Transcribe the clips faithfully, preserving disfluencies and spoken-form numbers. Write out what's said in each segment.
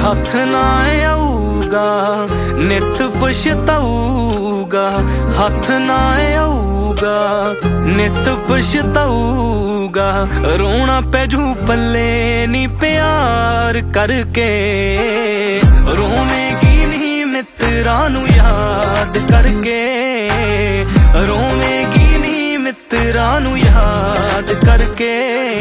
हथ ना आऊगा नित पछताऊगा, हथ ना आऊगा नित पछताऊगा। रोना पैजू पल्ले नी प्यार करके, रोवेगी नहीं मित्रां नू याद करके, रोवेगी नहीं मित्रां नू याद करके,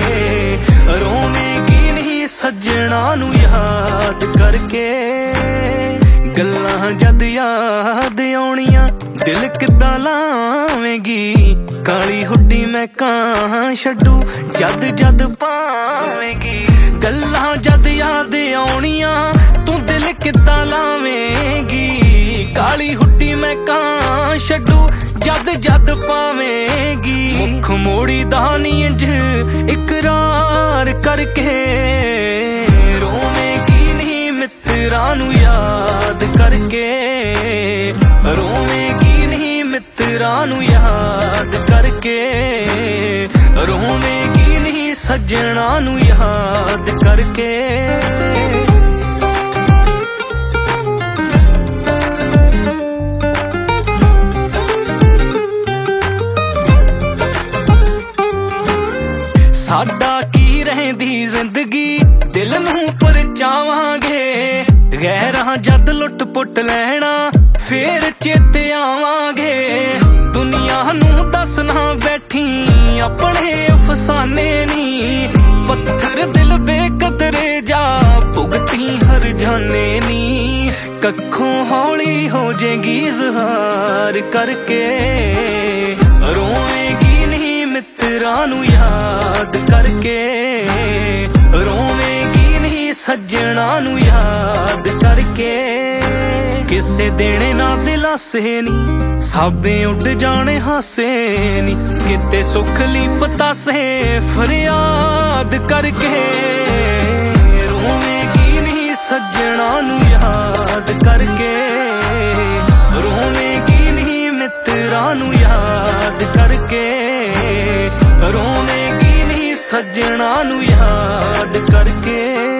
रोवेगी नहीं सज्जणा नू याद करके। गल्लां जद याद आउणियां दिल किद्दां लावेंगी, काली हुड्डी मैं कां छड्डू जद जद पावेंगी। गल्लां जद याद आउणियां तू दिल किद्दां लावेंगी, काली हुड्डी मैं कां छड्डू जद जद पावेंगी। मुख मोड़ी दा नी इंज इकरार करके, रोवेंगी नहीं मित्रां नू याद करके, रोवेंगी नहीं मित्रां नू याद करके, रोवेंगी नहीं सज्जणा नू याद करके। साडा की रहंदी जिंदगी दिल नू परचावांगे, गैरां जद लुट पुट लैणा फेर चेते आवांगे। दुनिया नू दसना बैठी अपने अफसाने नी, पत्थर दिल बेकदरे जा भुगती हर जाने नी। कखों हौली हो जाएगी इज़हार करके, रोवेगी नहीं मित्रां नू याद करके, रोवेगी नहीं सज्जणा नू याद करके। किसे देने ना दिलासे नी साबे उड़ जाने हासे नी, किते सुख ली पतासे फरियाद करके। रोवेगी नहीं सज्जणा नू याद करके, रोवेगी नहीं मित्रां नू याद करके, रोवेगी नहीं सज्जणा नू याद करके।